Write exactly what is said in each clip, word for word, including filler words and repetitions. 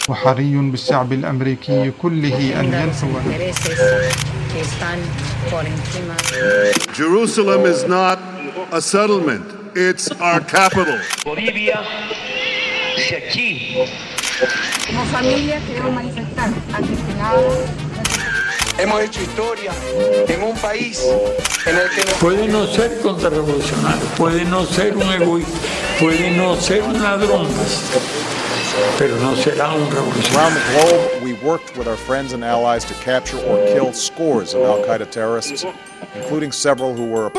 وحري بالشعب الأمريكي كله أن ينفو. Jerusalem is not a settlement, it's our capital. Bolivia, si aquí. Como familia queremos manifestar ante el Senado. Hemos hecho historia en un país en el que no... Puede no ser contrarrevolucionario, puede no ser un egoísta, puede no ser un ladrón, pero no será un revolucionario. Around the globe, we worked with our friends and allies to capture or kill scores of Al-Qaeda terrorists, including several who were...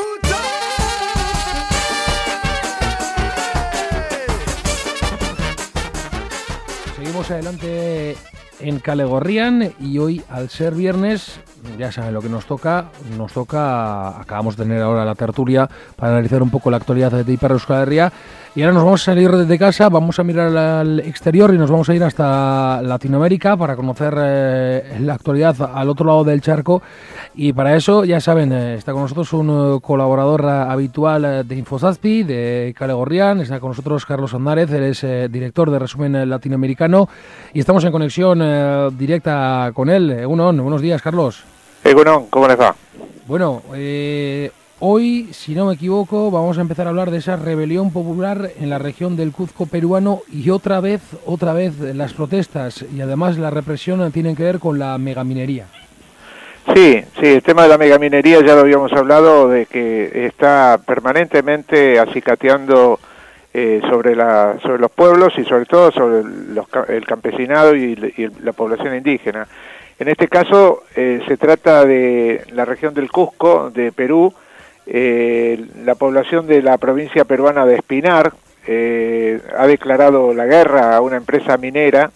Seguimos adelante en Kale Gorrian y hoy, al ser viernes, ya saben lo que nos toca, nos toca, acabamos de tener ahora la tertulia para analizar un poco la actualidad de Ipar Euskal Herria, y ahora nos vamos a salir desde casa, vamos a mirar al exterior y nos vamos a ir hasta Latinoamérica para conocer eh, la actualidad al otro lado del charco, y para eso, ya saben, eh, está con nosotros un uh, colaborador uh, habitual uh, de Infosazpi, de Kale Gorrian, está con nosotros Carlos Andárez, él es eh, director de Resumen eh, Latinoamericano, y estamos en conexión eh, directa con él. Egunon, buenos días, Carlos. Egunon, ¿cómo les va? Bueno, eh, hoy, si no me equivoco, vamos a empezar a hablar de esa rebelión popular en la región del Cuzco peruano, y otra vez, otra vez las protestas y además la represión tienen que ver con la megaminería. Sí, sí, el tema de la megaminería ya lo habíamos hablado, de que está permanentemente acicateando eh, sobre, la, sobre los pueblos y sobre todo sobre los, el campesinado y, y la población indígena. En este caso eh, se trata de la región del Cusco, de Perú. Eh, la población de la provincia peruana de Espinar eh, ha declarado la guerra a una empresa minera,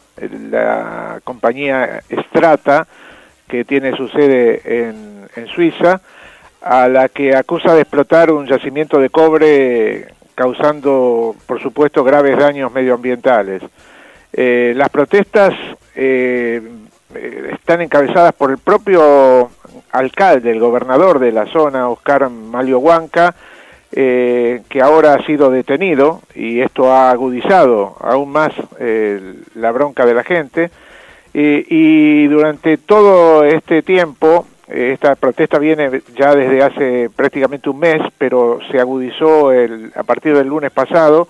la compañía Strata, que tiene su sede en, en Suiza, a la que acusa de explotar un yacimiento de cobre causando, por supuesto, graves daños medioambientales. Eh, las protestas eh, están encabezadas por el propio alcalde, el gobernador de la zona, Oscar Malio Huanca, eh, que ahora ha sido detenido, y esto ha agudizado aún más eh, la bronca de la gente. Y, y durante todo este tiempo, eh, esta protesta viene ya desde hace prácticamente un mes, pero se agudizó el, a partir del lunes pasado,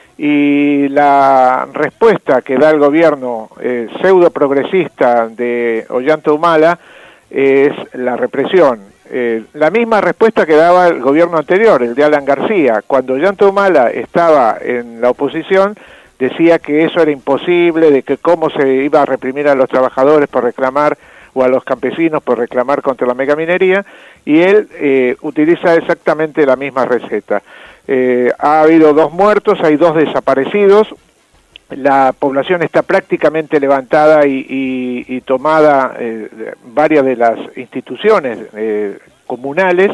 y la respuesta que da el gobierno eh, pseudo progresista de Ollanta Humala es la represión. Eh, la misma respuesta que daba el gobierno anterior, el de Alan García. Cuando Ollanta Humala estaba en la oposición, decía que eso era imposible, de que cómo se iba a reprimir a los trabajadores por reclamar, o a los campesinos por reclamar contra la megaminería, y él eh, utiliza exactamente la misma receta. Eh, ha habido dos muertos, hay dos desaparecidos, la población está prácticamente levantada y, y, y tomada eh, varias de las instituciones eh, comunales,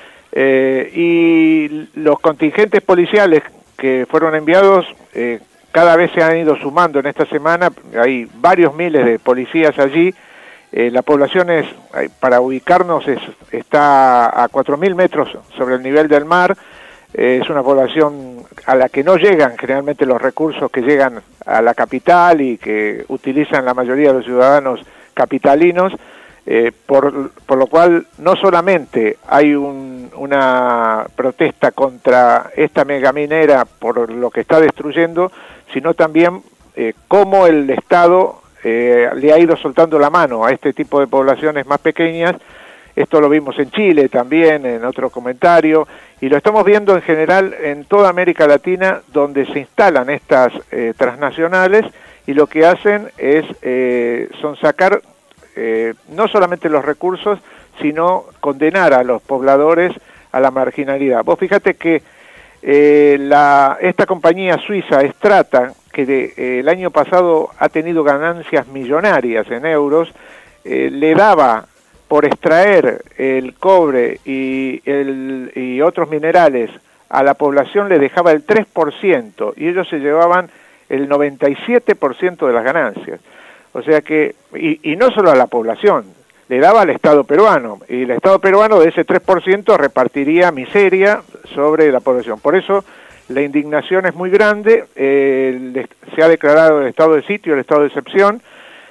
eh, y los contingentes policiales que fueron enviados eh, cada vez se han ido sumando en esta semana. Hay varios miles de policías allí. Eh, la población es, para ubicarnos, es, está a cuatro mil metros sobre el nivel del mar. Eh, es una población a la que no llegan generalmente los recursos que llegan a la capital y que utilizan la mayoría de los ciudadanos capitalinos, eh, por, por lo cual no solamente hay un, una protesta contra esta megaminera por lo que está destruyendo, sino también eh, cómo el Estado eh, le ha ido soltando la mano a este tipo de poblaciones más pequeñas. Esto lo vimos en Chile también, en otro comentario, y lo estamos viendo en general en toda América Latina, donde se instalan estas eh, transnacionales, y lo que hacen es eh, son sacar eh, no solamente los recursos, sino condenar a los pobladores a la marginalidad. Vos fíjate que eh, la, esta compañía suiza Strata, que de, eh, el año pasado ha tenido ganancias millonarias en euros, eh, le daba por extraer el cobre y, el, y otros minerales a la población, le dejaba el tres por ciento, y ellos se llevaban el noventa y siete por ciento de las ganancias. O sea que, y, y no solo a la población, le daba al Estado peruano, y el Estado peruano de ese tres por ciento repartiría miseria sobre la población. Por eso la indignación es muy grande, eh, se ha declarado el estado de sitio, el estado de excepción,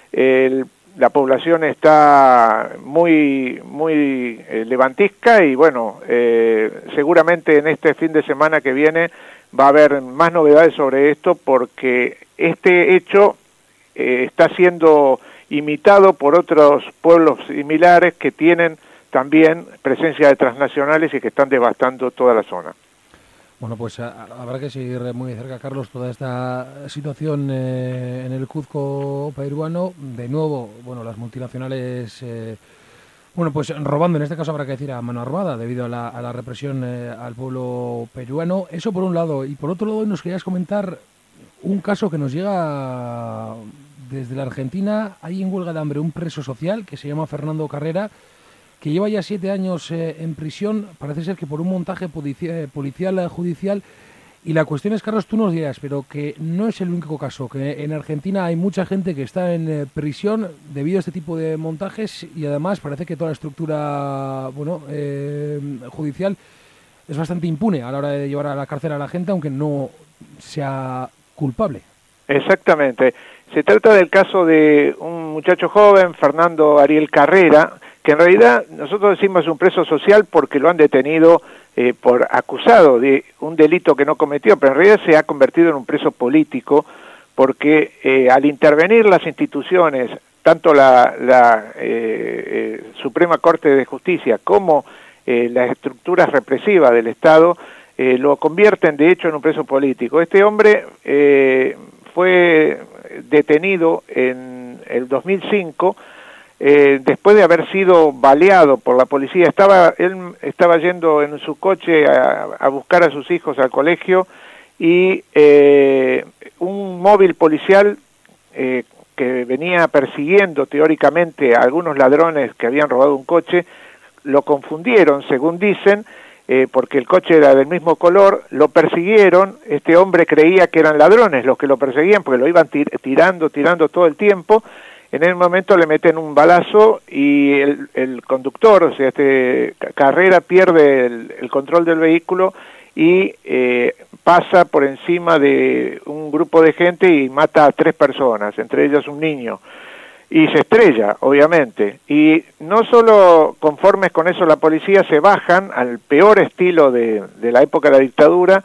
el, la población está muy, muy eh, levantisca y bueno, eh, seguramente en este fin de semana que viene va a haber más novedades sobre esto porque este hecho eh, está siendo imitado por otros pueblos similares que tienen también presencia de transnacionales y que están devastando toda la zona. Bueno, pues a, habrá que seguir muy de cerca, Carlos, toda esta situación eh, en el Cuzco peruano. De nuevo, bueno, las multinacionales, eh, bueno, pues robando, en este caso habrá que decir a mano armada, debido a la, a la represión eh, al pueblo peruano. Eso por un lado. Y por otro lado, nos querías comentar un caso que nos llega desde la Argentina. Hay en huelga de hambre un preso social que se llama Fernando Carrera, que lleva ya siete años eh, en prisión, parece ser que por un montaje policial, policial judicial, y la cuestión es, Carlos, tú nos dirás, pero que no es el único caso, que en Argentina hay mucha gente que está en eh, prisión debido a este tipo de montajes, y además parece que toda la estructura bueno eh, judicial es bastante impune a la hora de llevar a la cárcel a la gente, aunque no sea culpable. Exactamente. Se trata del caso de un muchacho joven, Fernando Ariel Carrera, que en realidad nosotros decimos un preso social porque lo han detenido eh, por acusado de un delito que no cometió, pero en realidad se ha convertido en un preso político porque eh, al intervenir las instituciones, tanto la, la eh, eh, Suprema Corte de Justicia como eh, las estructuras represivas del Estado, eh, lo convierten de hecho en un preso político. Este hombre eh, fue detenido en el dos mil cinco, eh, después de haber sido baleado por la policía. Estaba él estaba yendo en su coche a, a buscar a sus hijos al colegio y eh, un móvil policial eh, que venía persiguiendo teóricamente a algunos ladrones que habían robado un coche, lo confundieron, según dicen, eh, porque el coche era del mismo color, lo persiguieron. Este hombre creía que eran ladrones los que lo perseguían porque lo iban tir tirando, tirando todo el tiempo. En el momento le meten un balazo y el, el conductor, o sea, este Carrera, pierde el, el control del vehículo y eh, pasa por encima de un grupo de gente y mata a tres personas, entre ellas un niño. Y se estrella, obviamente. Y no solo conformes con eso, la policía se bajan al peor estilo de, de la época de la dictadura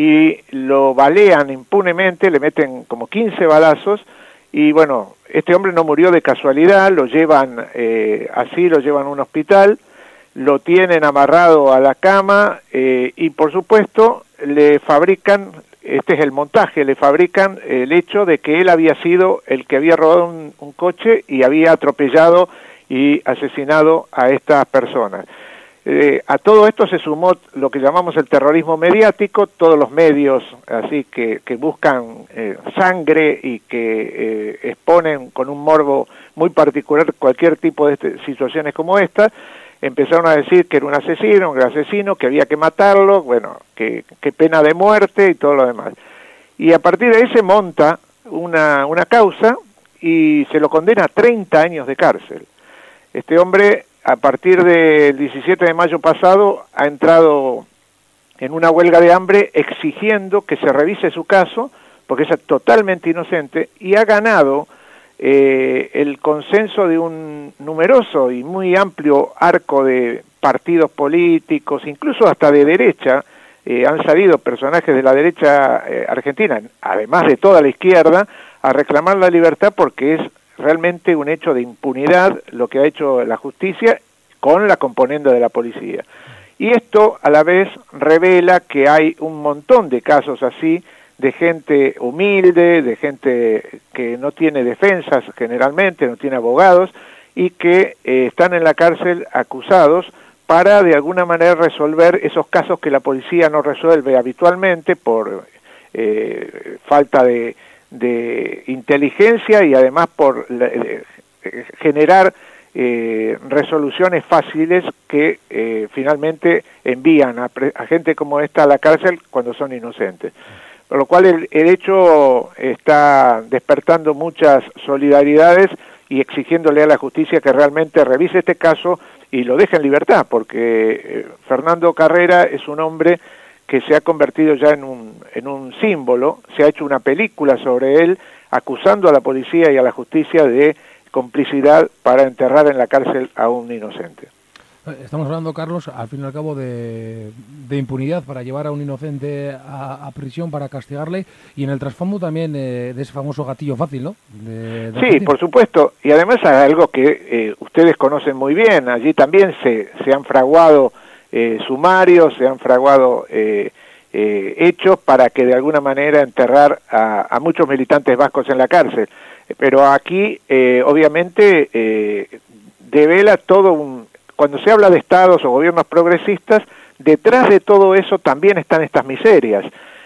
y lo balean impunemente, le meten como quince balazos. Y bueno, este hombre no murió de casualidad, lo llevan eh, así, lo llevan a un hospital, lo tienen amarrado a la cama eh, y por supuesto le fabrican, este es el montaje, le fabrican el hecho de que él había sido el que había robado un, un coche y había atropellado y asesinado a estas personas. Eh, a todo esto se sumó lo que llamamos el terrorismo mediático, todos los medios así que, que buscan eh, sangre y que eh, exponen con un morbo muy particular cualquier tipo de este, situaciones como esta, empezaron a decir que era un asesino, un asesino, que había que matarlo, bueno, que, que pena de muerte y todo lo demás. Y a partir de ahí se monta una, una causa y se lo condena a treinta años de cárcel. Este hombre, a partir del diecisiete de mayo pasado, ha entrado en una huelga de hambre exigiendo que se revise su caso, porque es totalmente inocente, y ha ganado eh, el consenso de un numeroso y muy amplio arco de partidos políticos, incluso hasta de derecha. Eh, han salido personajes de la derecha eh, argentina, además de toda la izquierda, a reclamar la libertad porque es realmente un hecho de impunidad lo que ha hecho la justicia con la componente de la policía. Y esto a la vez revela que hay un montón de casos así, de gente humilde, de gente que no tiene defensas generalmente, no tiene abogados, y que eh, están en la cárcel acusados para de alguna manera resolver esos casos que la policía no resuelve habitualmente por eh, falta de de inteligencia y además por eh, generar eh, resoluciones fáciles que eh, finalmente envían a, a gente como esta a la cárcel cuando son inocentes. Por lo cual el, el hecho está despertando muchas solidaridades y exigiéndole a la justicia que realmente revise este caso y lo deje en libertad, porque eh, Fernando Carrera es un hombre que se ha convertido ya en un, en un símbolo. Se ha hecho una película sobre él, acusando a la policía y a la justicia de complicidad para enterrar en la cárcel a un inocente. Estamos hablando, Carlos, al fin y al cabo de, de impunidad para llevar a un inocente a, a prisión, para castigarle, y en el trasfondo también eh, de ese famoso gatillo fácil, ¿no? De, de sí, por supuesto, y además es algo que eh, ustedes conocen muy bien. Allí también se, se han fraguado eh, sumarios, se han fraguado eh, eh, hechos para que de alguna manera enterrar a, a muchos militantes vascos en la cárcel. Pero aquí, eh, obviamente, eh, devela todo un... Cuando se habla de estados o gobiernos progresistas, detrás de todo eso también están estas miserias.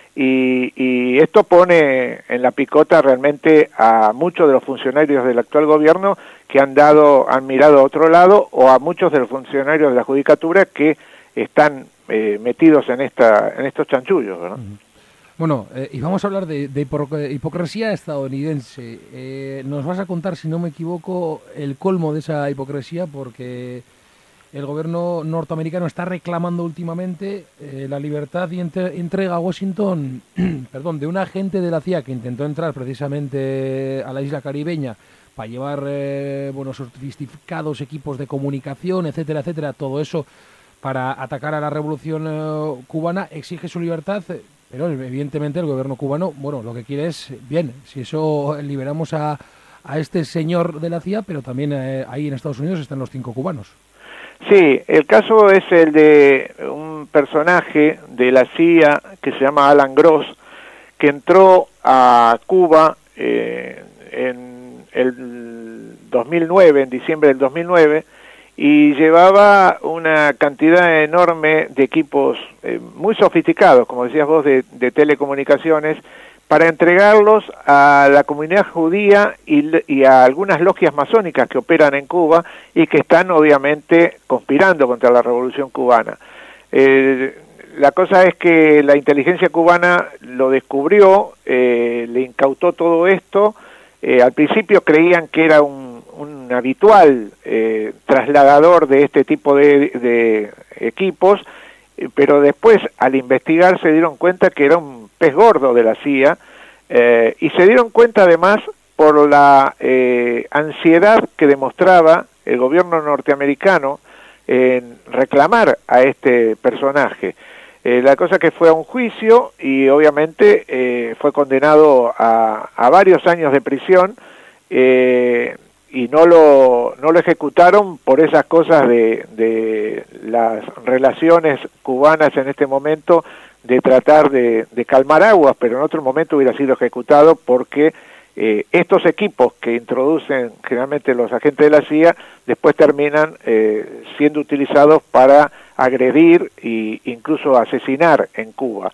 Y, y esto pone en la picota realmente a muchos de los funcionarios del actual gobierno que han dado, han mirado a otro lado, o a muchos de los funcionarios de la judicatura que están eh, metidos en esta, en estos chanchullos, ¿verdad? Bueno, eh, y vamos a hablar de, de hipocresía estadounidense. Eh, nos vas a contar, si no me equivoco, el colmo de esa hipocresía, porque el gobierno norteamericano está reclamando últimamente eh, la libertad y entre, entrega a Washington perdón, de un agente de la C I A que intentó entrar precisamente a la isla caribeña para llevar eh, bueno, sofisticados equipos de comunicación, etcétera, etcétera, todo eso para atacar a la revolución eh, cubana. Exige su libertad, pero evidentemente el gobierno cubano, bueno, lo que quiere es, bien, si eso liberamos a, a este señor de la C I A, pero también eh, ahí en Estados Unidos están los cinco cubanos. Sí, el caso es el de un personaje de la C I A que se llama Alan Gross, que entró a Cuba eh, en el dos mil nueve, en diciembre del dos mil nueve, y llevaba una cantidad enorme de equipos eh, muy sofisticados, como decías vos, de, de telecomunicaciones, para entregarlos a la comunidad judía y, y a algunas logias masónicas que operan en Cuba y que están obviamente conspirando contra la revolución cubana. Eh, la cosa es que la inteligencia cubana lo descubrió, eh, le incautó todo esto. Eh, al principio creían que era un, un habitual eh, trasladador de este tipo de, de equipos, pero después al investigar se dieron cuenta que era un pez gordo de la C I A, eh, y se dieron cuenta además por la eh, ansiedad que demostraba el gobierno norteamericano en reclamar a este personaje. Eh, la cosa que fue a un juicio y obviamente eh, fue condenado a, a varios años de prisión, eh, y no lo no lo ejecutaron por esas cosas de, de las relaciones cubanas en este momento, de tratar de, de calmar aguas, pero en otro momento hubiera sido ejecutado porque eh, estos equipos que introducen generalmente los agentes de la C I A después terminan eh, siendo utilizados para agredir e incluso asesinar en Cuba.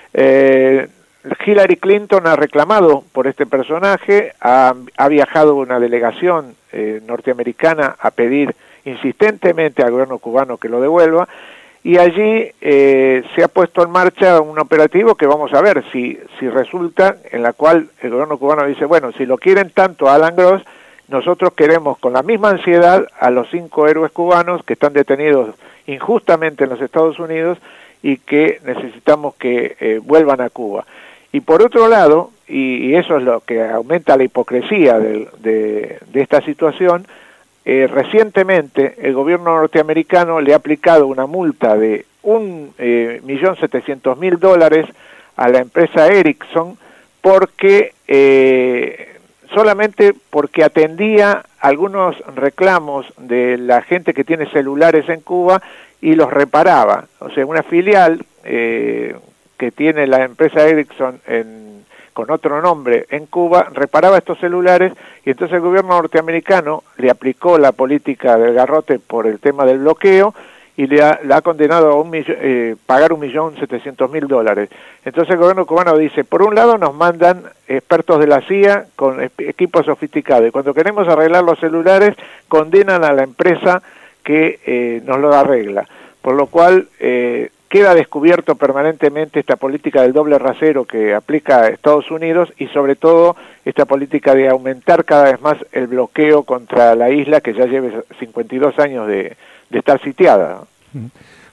Eh, Hillary Clinton ha reclamado por este personaje, ha, ha viajado una delegación eh, norteamericana a pedir insistentemente al gobierno cubano que lo devuelva, y allí eh, se ha puesto en marcha un operativo que vamos a ver si, si resulta, en la cual el gobierno cubano dice, bueno, si lo quieren tanto a Alan Gross, nosotros queremos con la misma ansiedad a los cinco héroes cubanos que están detenidos injustamente en los Estados Unidos y que necesitamos que eh, vuelvan a Cuba. Y por otro lado, y, y eso es lo que aumenta la hipocresía de, de, de esta situación, eh, recientemente el gobierno norteamericano le ha aplicado una multa de un millón setecientos mil dólares a la empresa Ericsson porque eh, solamente porque atendía algunos reclamos de la gente que tiene celulares en Cuba y los reparaba. O sea, una filial eh, que tiene la empresa Ericsson en, con otro nombre en Cuba, reparaba estos celulares, y entonces el gobierno norteamericano le aplicó la política del garrote por el tema del bloqueo y le ha, le ha condenado a un eh, pagar un millón setecientos mil dólares. Entonces el gobierno cubano dice, por un lado nos mandan expertos de la C I A con equipos sofisticados, y cuando queremos arreglar los celulares condenan a la empresa que eh, nos lo arregla, por lo cual eh, queda descubierto permanentemente esta política del doble rasero que aplica Estados Unidos, y sobre todo esta política de aumentar cada vez más el bloqueo contra la isla, que ya lleva cincuenta y dos años de, de estar sitiada.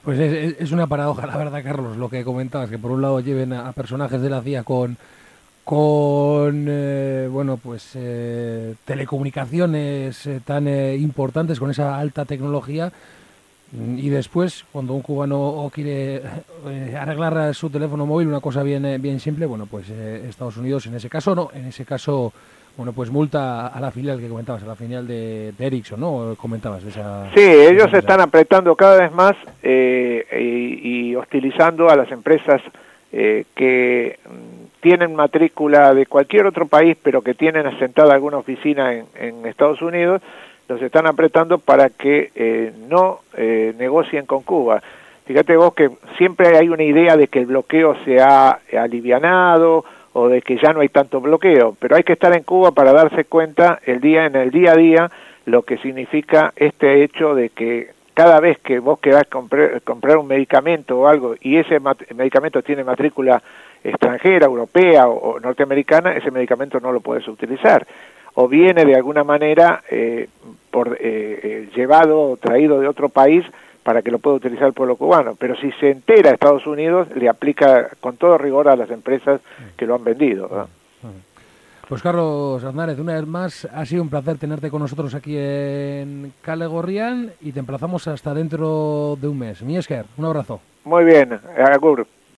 Pues es, es una paradoja, la verdad, Carlos, lo que comentabas, que por un lado lleven a personajes de la C I A con, con eh, bueno, pues eh, telecomunicaciones eh, tan eh, importantes, con esa alta tecnología, y después, cuando un cubano quiere eh, arreglar su teléfono móvil, una cosa bien, eh, bien simple, bueno, pues eh, Estados Unidos en ese caso no, en ese caso... Bueno, pues multa a la filial que comentabas, a la filial de, de Ericsson, ¿no? Comentabas de esa... Sí, ellos se están apretando cada vez más eh, y, y hostilizando a las empresas eh, que tienen matrícula de cualquier otro país, pero que tienen asentada alguna oficina en, en Estados Unidos, los están apretando para que eh, no eh, negocien con Cuba. Fíjate vos que siempre hay una idea de que el bloqueo se ha alivianado, o de que ya no hay tanto bloqueo, pero hay que estar en Cuba para darse cuenta el día en el día a día lo que significa este hecho de que cada vez que vos querás comprar, comprar un medicamento o algo y ese medicamento tiene matrícula extranjera, europea o, o norteamericana, ese medicamento no lo puedes utilizar, o viene de alguna manera eh, por eh, eh, llevado o traído de otro país para que lo pueda utilizar el pueblo cubano. Pero si se entera Estados Unidos, le aplica con todo rigor a las empresas que lo han vendido, ¿no? Pues Carlos Aznárez, una vez más, ha sido un placer tenerte con nosotros aquí en Kale Gorrian y te emplazamos hasta dentro de un mes. Mi Esker, un abrazo. Muy bien, agur.